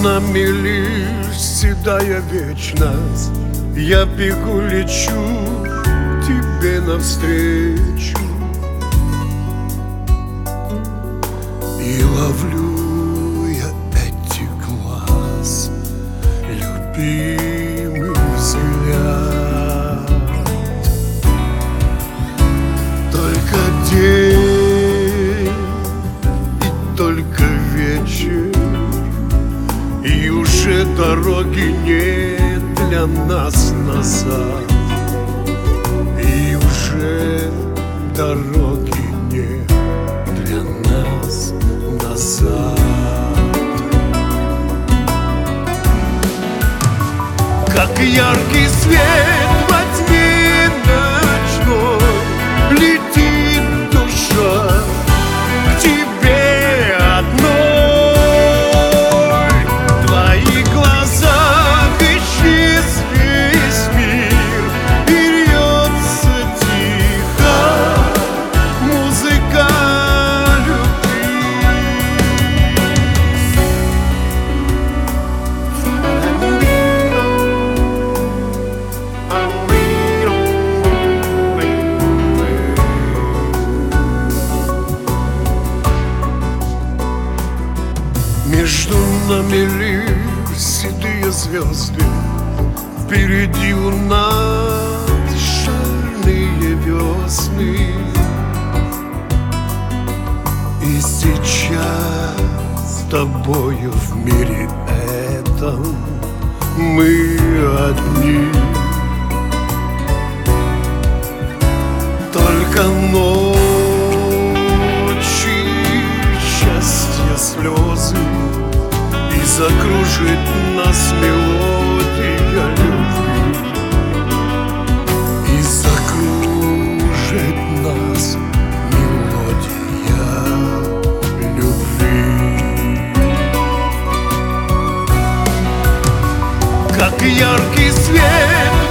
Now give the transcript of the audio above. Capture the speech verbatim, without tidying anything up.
нами лишь седая вечность. Я бегу, лечу тебе навстречу и ловлю я эти глаз, любимый взгляд. Только день и только вечер, и уже дороги нет для нас назад, и уже дороги нет для нас назад. Как яркий свет во тьме ночной летит душа к тебе одной. В твоих глазах исчез весь мир, и льется тихо музыка любви. Между нами лишь седые звезды, впереди у нас шальные весны. И сейчас с тобою в мире этом мы одни. Только ночи, счастье, слезы, и закружит нас мелодия любви, и закружит нас мелодия любви. Как яркий свет